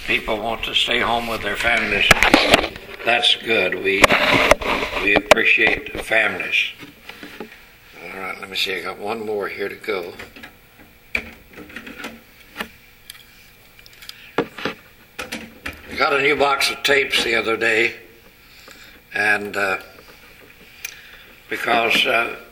people want to stay home with their families. That's good. We appreciate families. All right, let me see. I got one more here to go. I got a new box of tapes the other day, and because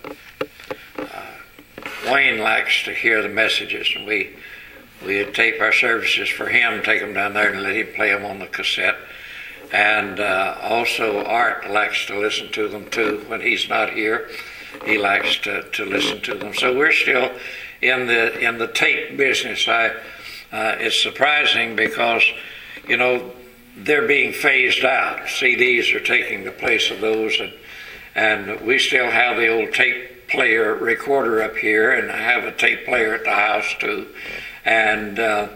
Wayne likes to hear the messages, and we tape our services for him, take them down there and let him play them on the cassette. And also Art likes to listen to them too when he's not here. He likes to listen to them. So we're still in the tape business. It's surprising because, you know, they're being phased out. CDs are taking the place of those, and we still have the old tape player recorder up here, and I have a tape player at the house too. And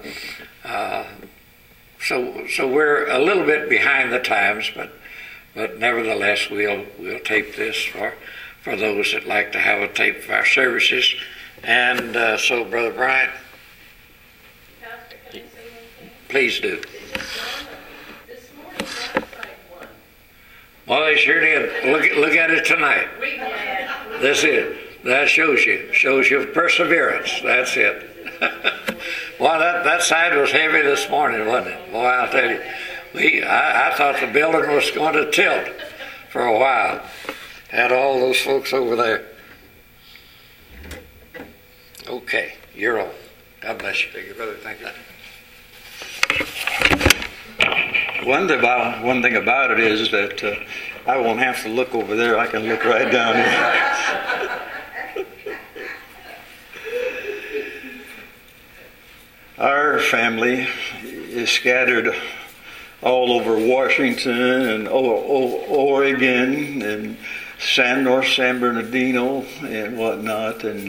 so we're a little bit behind the times, but nevertheless we'll tape this for those that like to have a tape of our services. And so, Brother Bryant, Pastor, can I say one thing? please do. This morning, Friday one. Well, they sure did. Look at it tonight. That's it. That shows you perseverance. That's it. Well, that side was heavy this morning, wasn't it? Boy, I'll tell you. I thought the building was going to tilt for a while. Had all those folks over there. Okay, you're on. God bless you. Thank you, brother. Thank you. One thing about it is that I won't have to look over there. I can look right down here. Our family is scattered all over Washington and Oregon and North San Bernardino and whatnot, and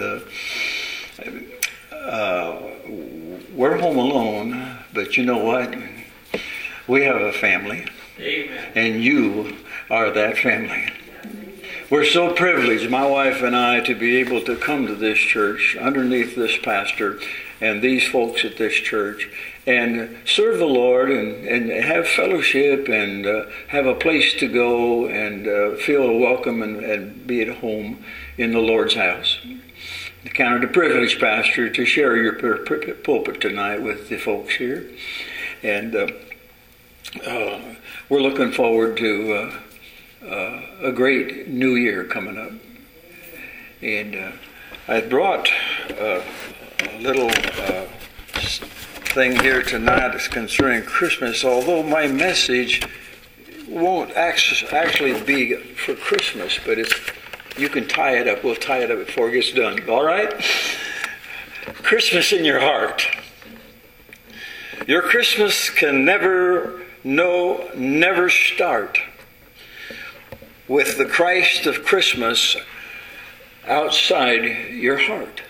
we're home alone, but you know what? We have a family. Amen. And you are that family. We're so privileged, my wife and I, to be able to come to this church underneath this pastor and these folks at this church and serve the Lord and have fellowship and have a place to go and feel welcome and be at home in the Lord's house. I count it a privilege, Pastor, to share your pulpit tonight with the folks here. And we're looking forward to a great new year coming up. And I brought a little thing here tonight that's concerning Christmas, although my message won't actually be for Christmas, but you can tie it up. We'll tie it up before it gets done. All right? Christmas in your heart. Your Christmas can never start with the Christ of Christmas outside your heart.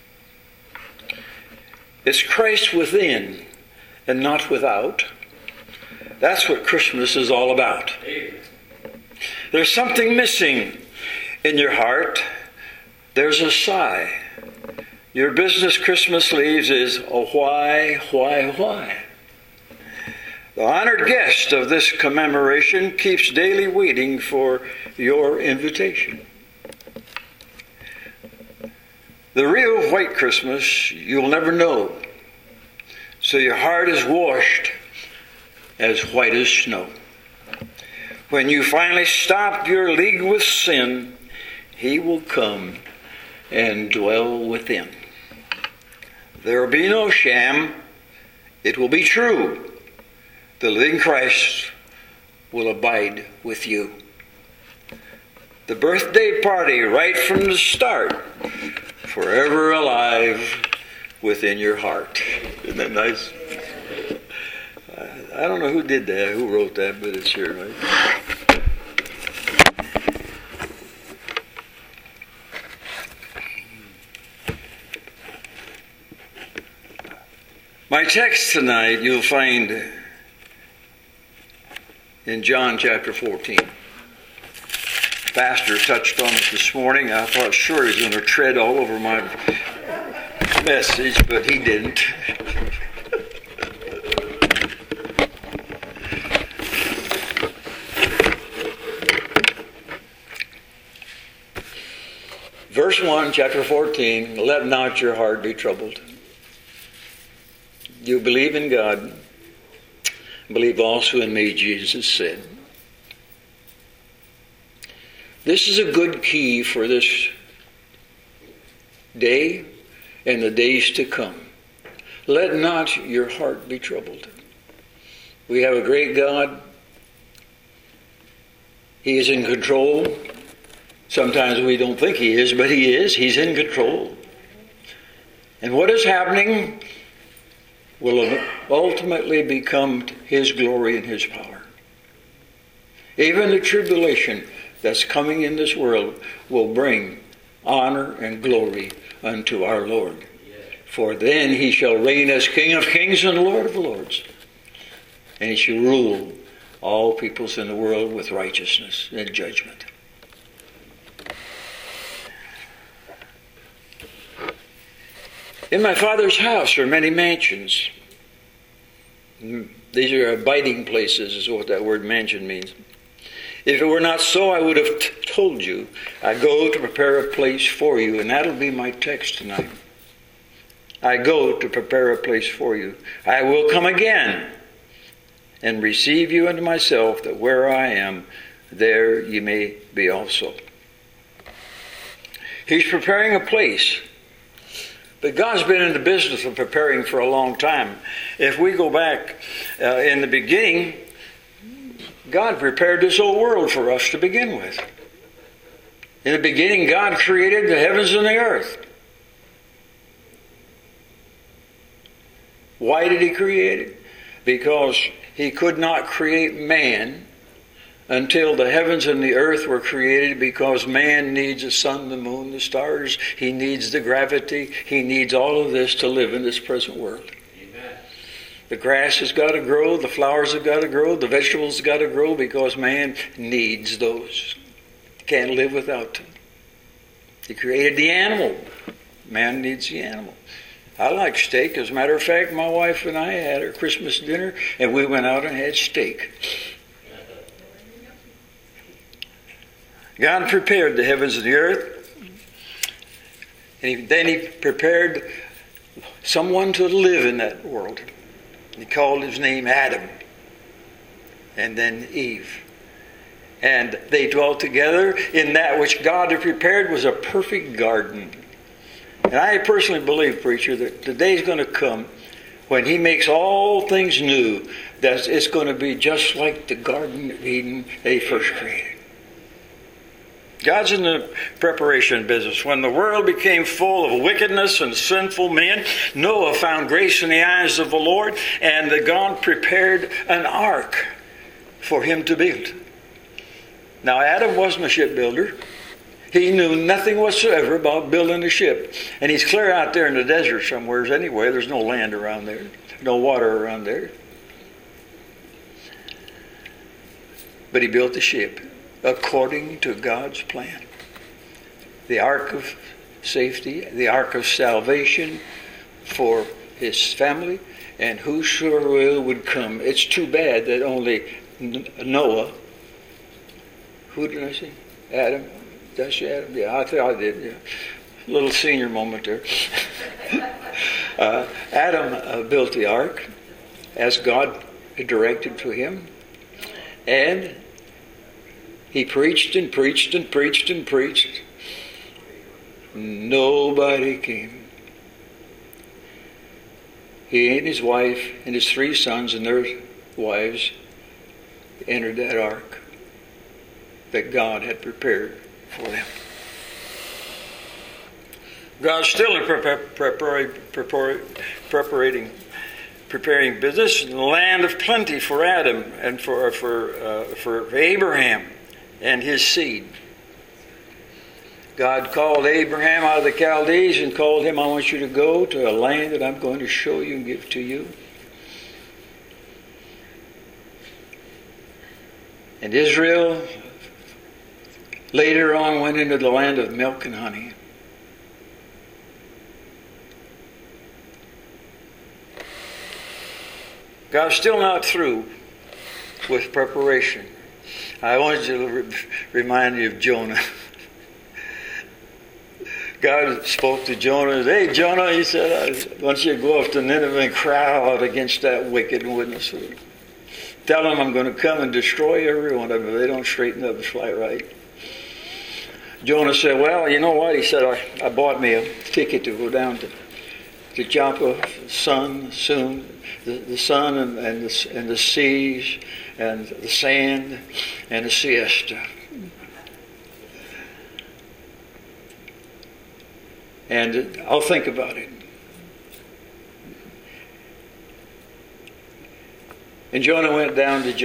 It's Christ within and not without. That's what Christmas is all about. There's something missing in your heart. There's a sigh. Your business Christmas leaves is a why? The honored guest of this commemoration keeps daily waiting for your invitation. The real white Christmas you'll never know, so your heart is washed as white as snow. When you finally stop your league with sin, He will come and dwell within. There will be no sham. It will be true. The living Christ will abide with you. The birthday party right from the start, forever alive within your heart. Isn't that nice? I don't know who did that, who wrote that, but it's here, right? My text tonight you'll find in John chapter 14. Pastor touched on it this morning. I thought sure he's going to tread all over my message, but he didn't. verse 1, chapter 14, let not your heart be troubled. You believe in God, believe also in me, Jesus said. This is a good key for this day and the days to come. Let not your heart be troubled. We have a great God. He is in control. Sometimes we don't think He is, but He is. He's in control. And what is happening will ultimately become His glory and His power. Even the tribulation that's coming in this world will bring honor and glory unto our Lord. For then He shall reign as King of kings and Lord of lords. And He shall rule all peoples in the world with righteousness and judgment. In my Father's house are many mansions. These are abiding places, is what that word mansion means. If it were not so, I would have told you. I go to prepare a place for you, and that'll be my text tonight. I go to prepare a place for you. I will come again and receive you unto myself, that where I am, there ye may be also. He's preparing a place. But God's been in the business of preparing for a long time. If we go back in the beginning, God prepared this whole world for us to begin with. In the beginning, God created the heavens and the earth. Why did He create it? Because He could not create man until the heavens and the earth were created, because man needs the sun, the moon, the stars. He needs the gravity. He needs all of this to live in this present world. Amen. The grass has got to grow. The flowers have got to grow. The vegetables have got to grow, because man needs those. Can't live without them. He created the animal. Man needs the animal. I like steak. As a matter of fact, my wife and I had our Christmas dinner, and we went out and had steak. God prepared the heavens and the earth. And then He prepared someone to live in that world. He called his name Adam. And then Eve. And they dwelt together in that which God had prepared was a perfect garden. And I personally believe, preacher, that the day is going to come when He makes all things new, that it's going to be just like the Garden of Eden that He first created. God's in the preparation business. When the world became full of wickedness and sinful men, Noah found grace in the eyes of the Lord, and God prepared an ark for him to build. Now, Adam wasn't a shipbuilder. He knew nothing whatsoever about building a ship. And he's clear out there in the desert somewhere anyway. There's no land around there, no water around there. But he built the ship according to God's plan. The ark of safety, the ark of salvation for his family, and whosoever would come. It's too bad that only Noah, who did I say? Adam? Did I say Adam? Yeah, I thought I did. Yeah. Little senior moment there. Adam built the ark as God had directed to him, and he preached and preached and preached and preached. Nobody came. He and his wife and his 3 sons and their wives entered that ark that God had prepared for them. God's still in preparing business in the land of plenty for Adam and for Abraham and his seed. God called Abraham out of the Chaldees and called him, I want you to go to a land that I'm going to show you and give to you. And Israel later on went into the land of milk and honey. God's still not through with preparation. I want you to remind you of Jonah. God spoke to Jonah. Hey, Jonah, he said, I want you to go off to Nineveh and cry out against that wicked witness. Tell them I'm going to come and destroy every one of them if they don't straighten up and fly right. Jonah said, well, you know what? He said, I bought me a ticket to go down to Joppa, sun, soon, the sun and the seas and the sand and the siesta. And I'll think about it. And Jonah went down to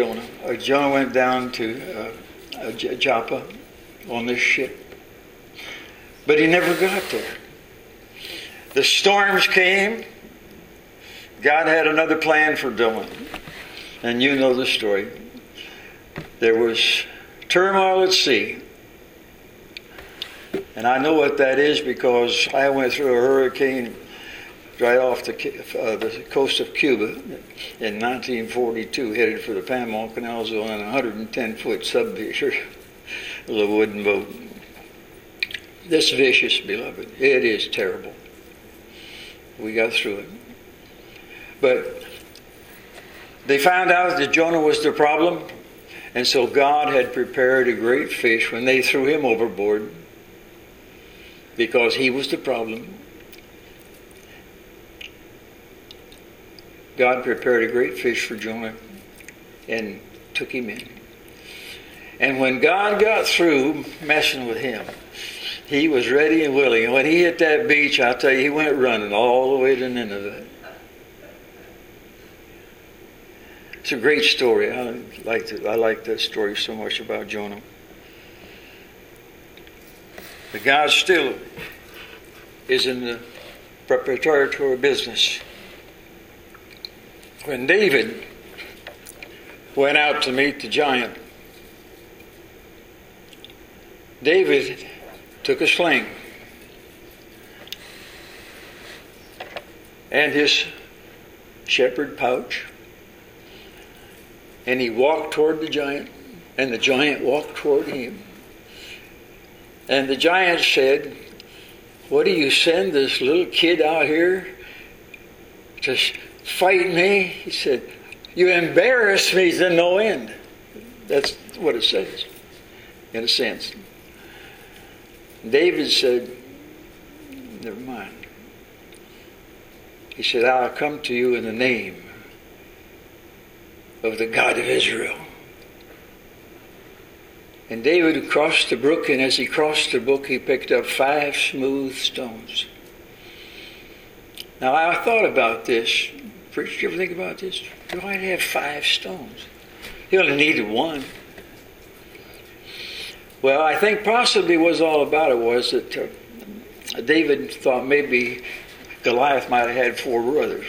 Joppa on this ship. But he never got there. The storms came. God had another plan for Jonah. And you know the story. There was turmoil at sea. And I know what that is because I went through a hurricane right off the coast of Cuba in 1942, headed for the Panama Canal Zone on a 110-foot submarine, a little wooden boat. This vicious, beloved, it is terrible. We got through it. But they found out that Jonah was the problem, and so God had prepared a great fish when they threw him overboard because he was the problem. God prepared a great fish for Jonah and took him in. And when God got through messing with him, he was ready and willing. And when he hit that beach, I'll tell you, he went running all the way to Nineveh. It's a great story. I like that story so much about Jonah. But God still is in the preparatory business. When David went out to meet the giant, David took a sling and his shepherd pouch, and he walked toward the giant, and the giant walked toward him. And the giant said, what do you send this little kid out here to fight me? He said, you embarrass me to no end. That's what it says, in a sense. David said, never mind. He said, I'll come to you in the name of the God of Israel. And David crossed the brook, and as he crossed the brook, he picked up 5 smooth stones. Now, I thought about this. Preacher, did you ever think about this? Why did he have 5 stones? He only needed 1. Well, I think possibly what was all about it was that David thought maybe Goliath might have had 4 brothers.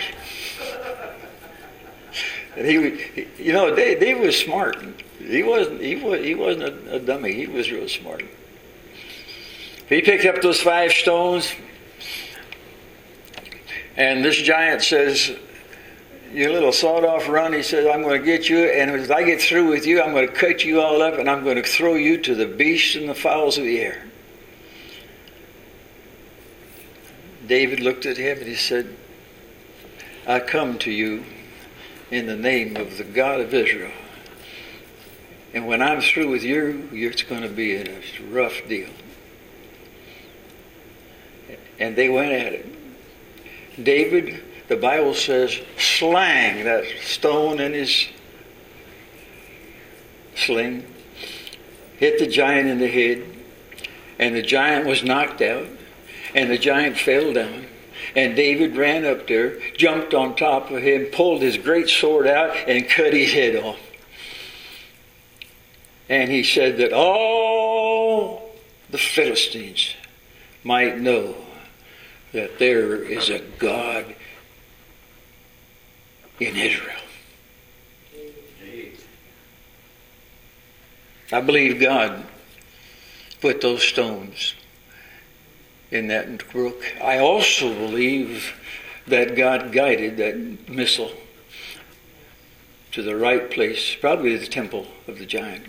And David was smart. He wasn't a dummy. He was real smart. He picked up those 5 stones, and this giant says, you little sawed-off run, he says, I'm going to get you, and as I get through with you, I'm going to cut you all up, and I'm going to throw you to the beasts and the fowls of the air. David looked at him, and he said, I come to you in the name of the God of Israel. And when I'm through with you, it's going to be a rough deal. And they went at it. David, the Bible says, slang that stone in his sling, hit the giant in the head, and the giant was knocked out, and the giant fell down. And David ran up there, jumped on top of him, pulled his great sword out, and cut his head off. And he said that all the Philistines might know that there is a God in Israel. I believe God put those stones in that brook. I also believe that God guided that missile to the right place, probably the temple of the giant.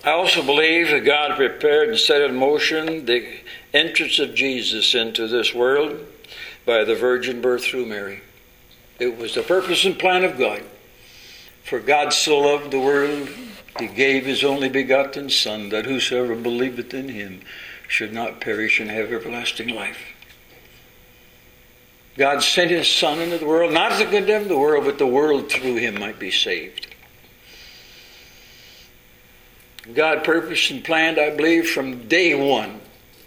I also believe that God prepared and set in motion the entrance of Jesus into this world by the virgin birth through Mary. It was the purpose and plan of God. For God so loved the world, He gave His only begotten Son, that whosoever believeth in Him should not perish and have everlasting life. God sent His Son into the world, not to condemn the world, but the world through Him might be saved. God purposed and planned, I believe, from day one.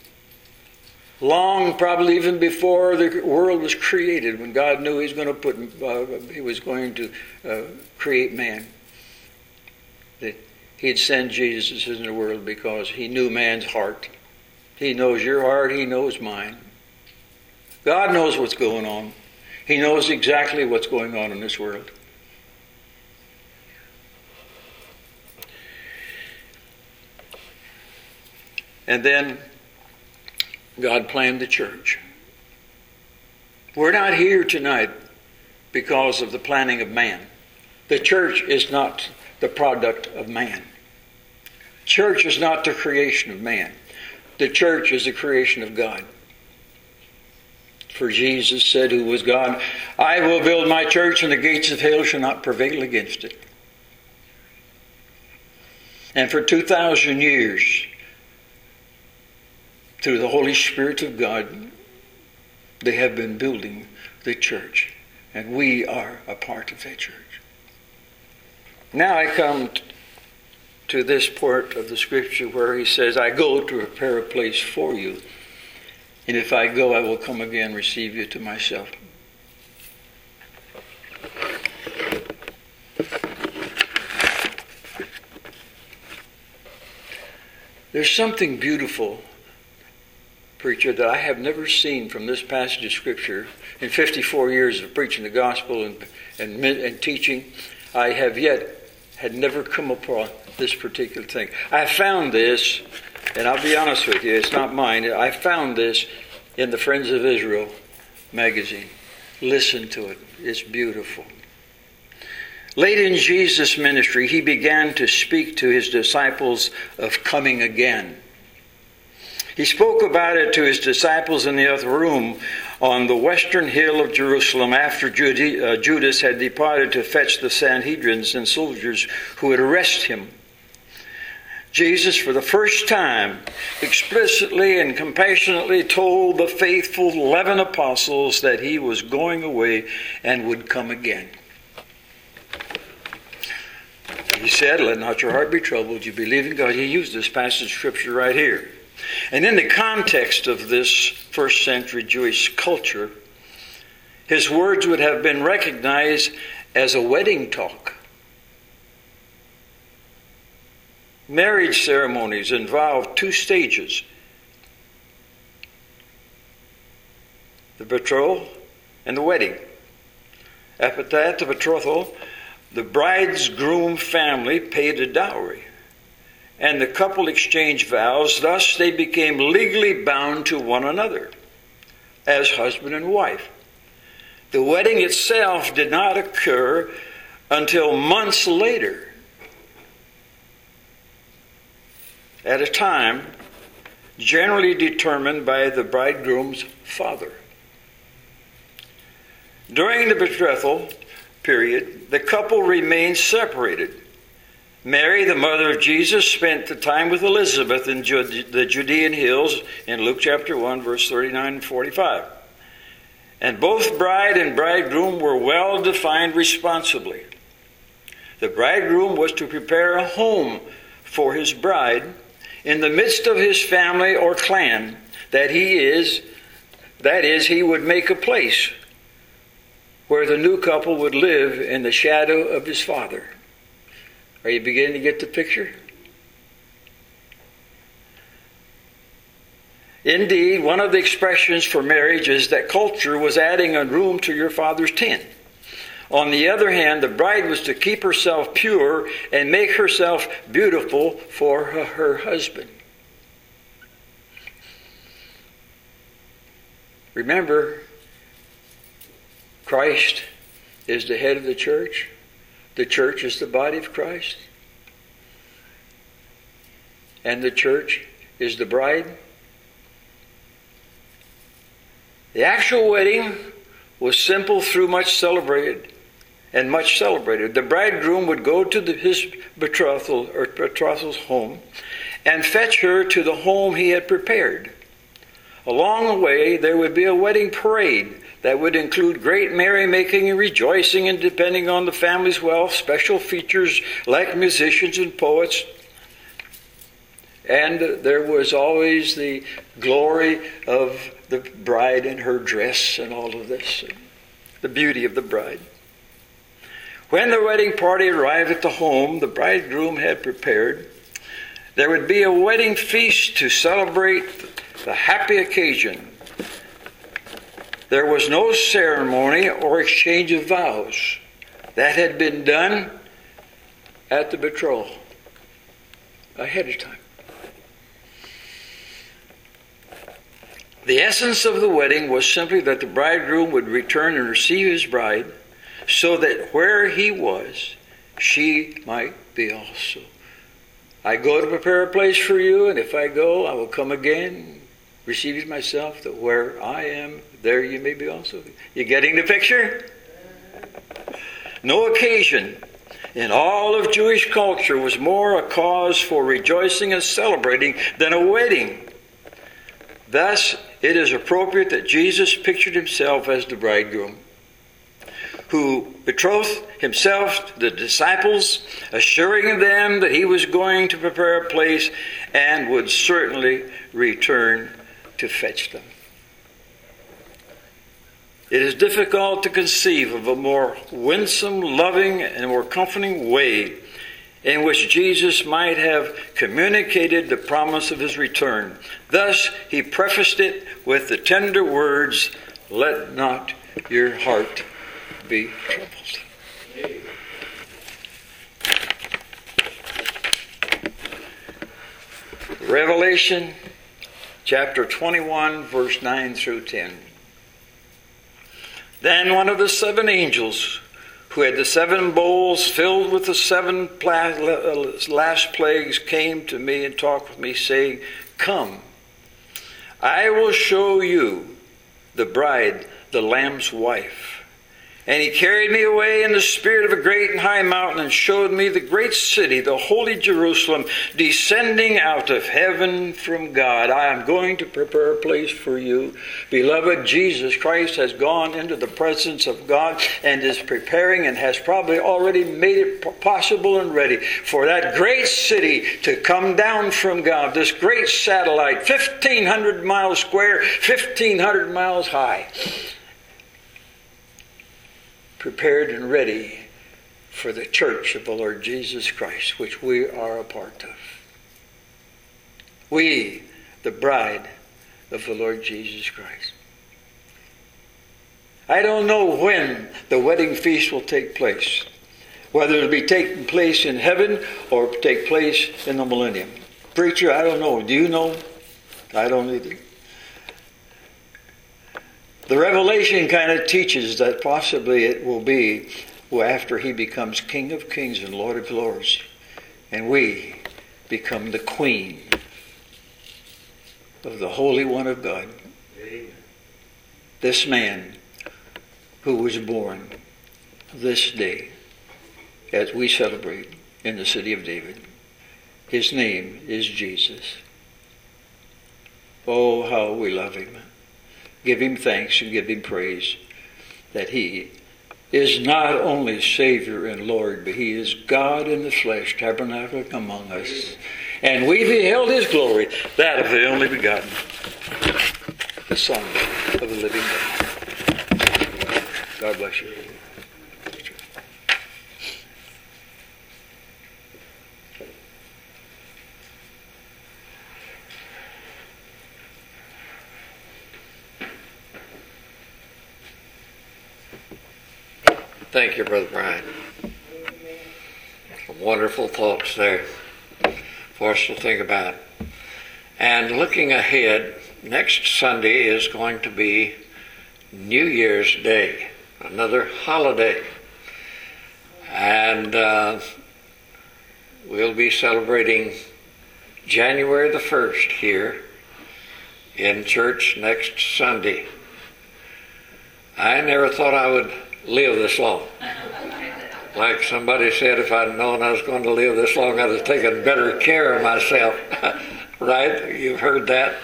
Long, probably even before the world was created, when God knew He was going to create man, that He'd send Jesus into the world because He knew man's heart. He knows your heart. He knows mine. God knows what's going on. He knows exactly what's going on in this world. And then God planned the church. We're not here tonight because of the planning of man. The church is not the product of man. Church is not the creation of man. The church is the creation of God. For Jesus said, who was God, I will build my church, and the gates of hell shall not prevail against it. And for 2,000 years, through the Holy Spirit of God, they have been building the church. And we are a part of that church. Now I come to this part of the Scripture where He says, I go to prepare a place for you. And if I go, I will come again and receive you to myself. There's something beautiful, preacher, that I have never seen from this passage of Scripture. In 54 years of preaching the gospel and teaching, I have had never come upon this particular thing. I found this, and I'll be honest with you, it's not mine. I found this in the Friends of Israel magazine. Listen to it. It's beautiful. Late in Jesus' ministry, He began to speak to His disciples of coming again. He spoke about it to His disciples in the other room on the western hill of Jerusalem after Judas had departed to fetch the Sanhedrins and soldiers who had arrested Him. Jesus, for the first time, explicitly and compassionately told the faithful 11 apostles that He was going away and would come again. He said, let not your heart be troubled. You believe in God. He used this passage of Scripture right here. And in the context of this first century Jewish culture, His words would have been recognized as a wedding talk. Marriage ceremonies involve 2 stages: the betrothal and the wedding. After that, the betrothal, the bride's groom family paid a dowry, and the couple exchanged vows. Thus they became legally bound to one another as husband and wife. The wedding itself did not occur until months later, at a time generally determined by the bridegroom's father. During the betrothal period, the couple remained separated. Mary, the mother of Jesus, spent the time with Elizabeth in the Judean hills in Luke chapter 1, verse 39 and 45. And both bride and bridegroom were well defined responsibly. The bridegroom was to prepare a home for his bride in the midst of his family or clan, that is, he would make a place where the new couple would live in the shadow of his father. Are you beginning to get the picture? Indeed, one of the expressions for marriage is that culture was adding a room to your father's tent. On the other hand, the bride was to keep herself pure and make herself beautiful for her husband. Remember, Christ is the head of the church. The church is the body of Christ. and the church is the bride. The actual wedding was simple through much celebrated. The bridegroom would go to his bethrothal's home and fetch her to the home he had prepared. Along the way, there would be a wedding parade that would include great merrymaking and rejoicing, and depending on the family's wealth, special features like musicians and poets. And there was always the glory of the bride in her dress and all of this, the beauty of the bride. When the wedding party arrived at the home the bridegroom had prepared, there would be a wedding feast to celebrate the happy occasion. There was no ceremony or exchange of vows. That had been done at the betrothal ahead of time. The essence of the wedding was simply that the bridegroom would return and receive his bride, so that where he was, she might be also. I go to prepare a place for you, and if I go, I will come again, receive myself, that where I am, there you may be also. You getting the picture? No occasion in all of Jewish culture was more a cause for rejoicing and celebrating than a wedding. Thus, it is appropriate that Jesus pictured himself as the bridegroom, who betrothed himself to the disciples, assuring them that he was going to prepare a place and would certainly return to fetch them. It is difficult to conceive of a more winsome, loving, and more comforting way in which Jesus might have communicated the promise of his return. Thus, he prefaced it with the tender words, "Let not your heart be troubled." Revelation chapter 21, verse 9 through 10. Then one of the seven angels, who had the seven bowls filled with the seven last plagues, came to me and talked with me, saying, "Come, I will show you the bride, the Lamb's wife." And he carried me away in the spirit of a great and high mountain, and showed me the great city, the holy Jerusalem, descending out of heaven from God. I am going to prepare a place for you. Beloved, Jesus Christ has gone into the presence of God and is preparing, and has probably already made it possible and ready for that great city to come down from God. This great satellite, 1,500 miles square, 1,500 miles high, prepared and ready for the church of the Lord Jesus Christ, which we are a part of. We, the bride of the Lord Jesus Christ. I don't know when the wedding feast will take place, whether it'll be taking place in heaven or take place in the millennium. Preacher, I don't know. Do you know? I don't either. The Revelation kind of teaches that possibly it will be after he becomes King of Kings and Lord of Lords, and we become the Queen of the Holy One of God. Amen. This man who was born this day, as we celebrate in the city of David, his name is Jesus. Oh, how we love him. Give him thanks and give him praise that he is not only Savior and Lord, but he is God in the flesh, tabernacling among us. And we beheld his glory, that of the only begotten, the Son of the living God. God bless you. Thank you, Brother Brian. Some wonderful thoughts there for us to think about. And looking ahead, next Sunday is going to be New Year's Day, another holiday. And we'll be celebrating January the 1st here in church next Sunday. I never thought I would live this long. Like somebody said, if I'd known I was going to live this long, I'd have taken better care of myself. Right? You've heard that?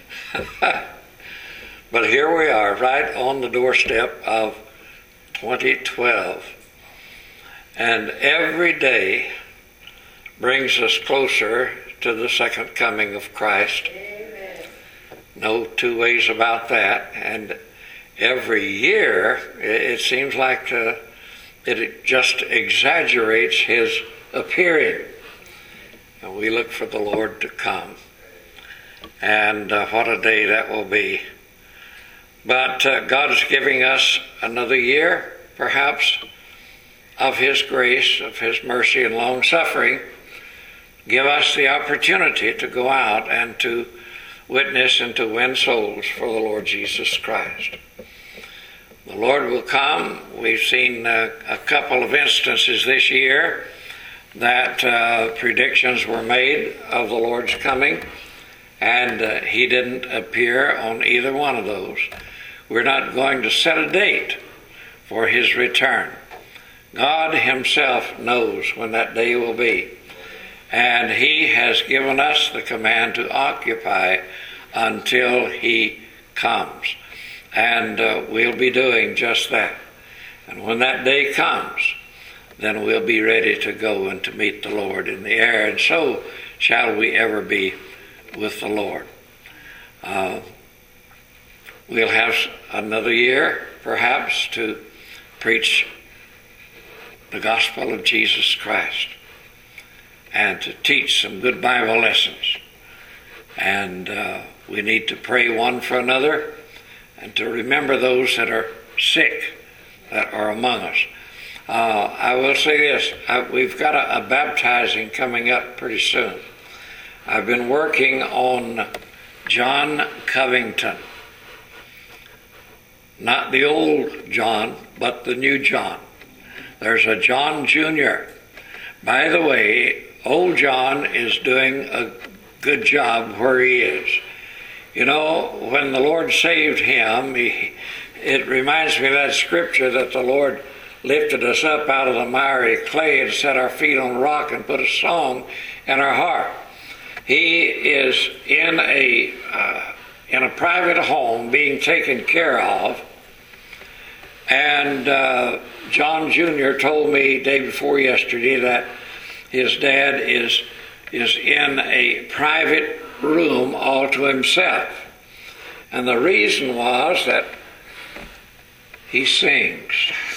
But here we are, right on the doorstep of 2012. And every day brings us closer to the second coming of Christ. Amen. No two ways about that. And every year, it seems like it just exaggerates his appearing. And we look for the Lord to come. And what a day that will be. But God is giving us another year, perhaps, of his grace, of his mercy and long suffering. Give us the opportunity to go out and to witness and to win souls for the Lord Jesus Christ. The Lord will come. We've seen a couple of instances this year that predictions were made of the Lord's coming, and he didn't appear on either one of those. We're not going to set a date for his return. God himself knows when that day will be. And he has given us the command to occupy until he comes. And we'll be doing just that. And when that day comes, then we'll be ready to go and to meet the Lord in the air. And so shall we ever be with the Lord. We'll have another year, perhaps, to preach the gospel of Jesus Christ and to teach some good Bible lessons. And we need to pray one for another and to remember those that are sick that are among us. I will say this, we've got a baptizing coming up pretty soon. I've been working on John Covington. Not the old John, but the new John. There's a John Jr. By the way, old John is doing a good job where he is. You know, when the Lord saved him, it reminds me of that scripture that the Lord lifted us up out of the miry clay and set our feet on rock and put a song in our heart. He is in a private home being taken care of, and John Jr. told me day before yesterday that his dad is in a private room all to himself. And the reason was that he sings.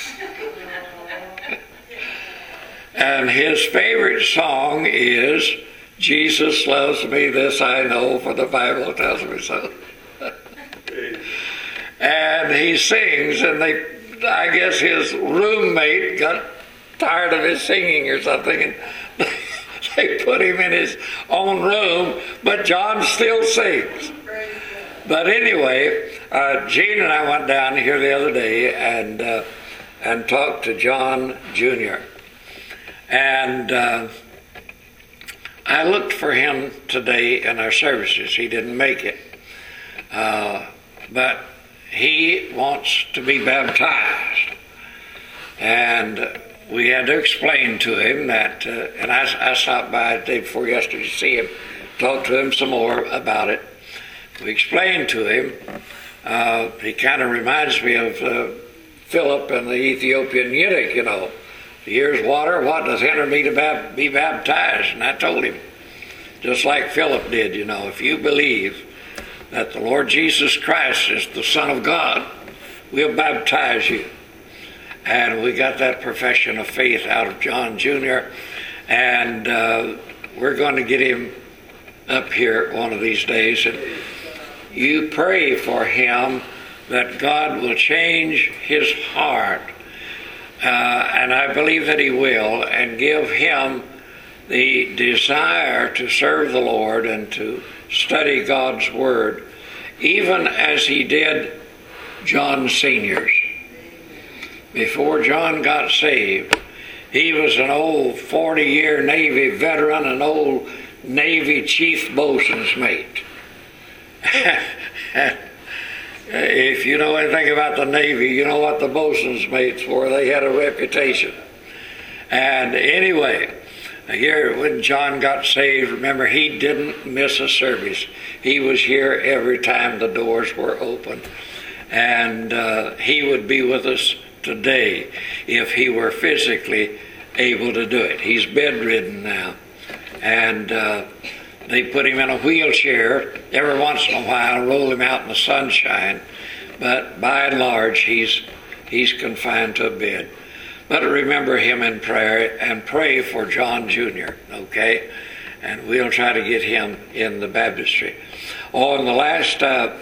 And his favorite song is, "Jesus loves me, this I know, for the Bible tells me so." And he sings, and I guess his roommate got tired of his singing or something, and they put him in his own room, but John still sings. But anyway, Gene and I went down here the other day and talked to John Jr. And I looked for him today in our services. He didn't make it. But he wants to be baptized. And we had to explain to him that, and I stopped by the day before yesterday to see him, talk to him some more about it. We explained to him, he kind of reminds me of Philip and the Ethiopian eunuch, you know. Here's water, what does hinder me to be baptized? And I told him, just like Philip did, you know, if you believe that the Lord Jesus Christ is the Son of God, we'll baptize you. And we got that profession of faith out of John Jr., and we're going to get him up here one of these days. And you pray for him that God will change his heart, and I believe that he will, and give him the desire to serve the Lord and to study God's Word, even as he did John Sr.'s. Before John got saved, he was an old 40-year Navy veteran, an old Navy chief bosun's mate. If you know anything about the Navy, you know what the bosun's mates were. They had a reputation. And anyway, here when John got saved, remember, he didn't miss a service. He was here every time the doors were open. And he would be with us today if he were physically able to do it. He's bedridden now. And they put him in a wheelchair every once in a while, roll him out in the sunshine. But by and large, he's confined to a bed. But remember him in prayer and pray for John Jr., okay? And we'll try to get him in the baptistry. Oh, and the last,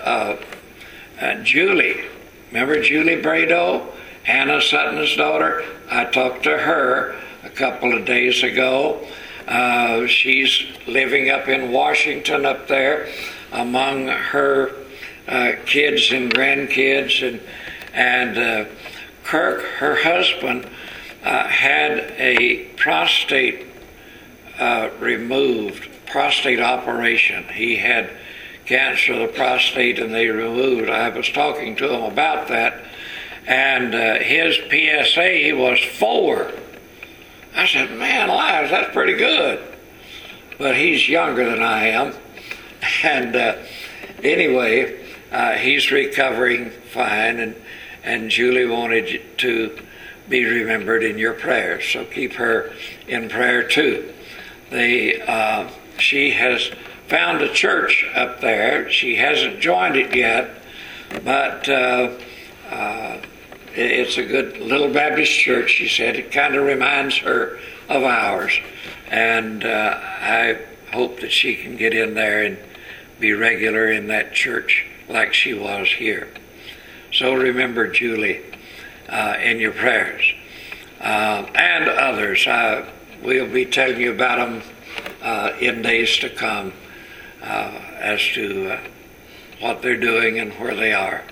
Julie, remember Julie Brado, Anna Sutton's daughter? I talked to her a couple of days ago. She's living up in Washington up there among her kids and grandkids, and Kirk, her husband, had a prostate removed, prostate operation. He had cancer of the prostate and they removed. I was talking to him about that, and his PSA was 4. I said, man alive, that's pretty good. But he's younger than I am. And anyway, he's recovering fine, and Julie wanted to be remembered in your prayers. So keep her in prayer too. She has found a church up there. She hasn't joined it yet, but it's a good little Baptist church, she said. It kind of reminds her of ours. And I hope that she can get in there and be regular in that church like she was here. So remember Julie in your prayers. And others. We'll be telling you about them in days to come as to what they're doing and where they are.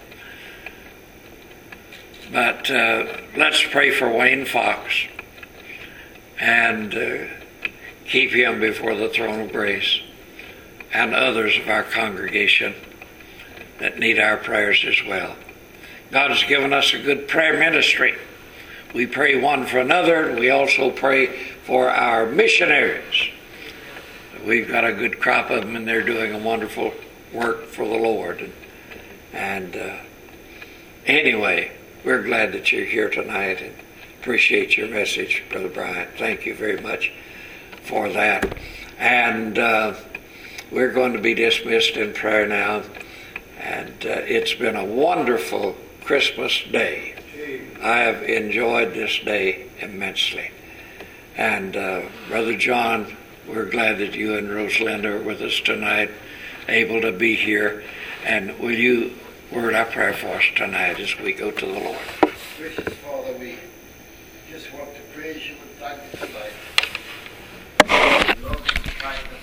But let's pray for Wayne Fox and keep him before the throne of grace, and others of our congregation that need our prayers as well. God has given us a good prayer ministry. We pray one for another, and we also pray for our missionaries. We've got a good crop of them, and they're doing a wonderful work for the Lord. And anyway, we're glad that you're here tonight and appreciate your message, Brother Bryant. Thank you very much for that. And we're going to be dismissed in prayer now. And it's been a wonderful Christmas day. I have enjoyed this day immensely. And Brother John, we're glad that you and Rosalinda are with us tonight, able to be here. And will you word our prayer for us tonight as we go to the Lord? Gracious Father, we just want to praise you and thank you tonight. Lord, we thank you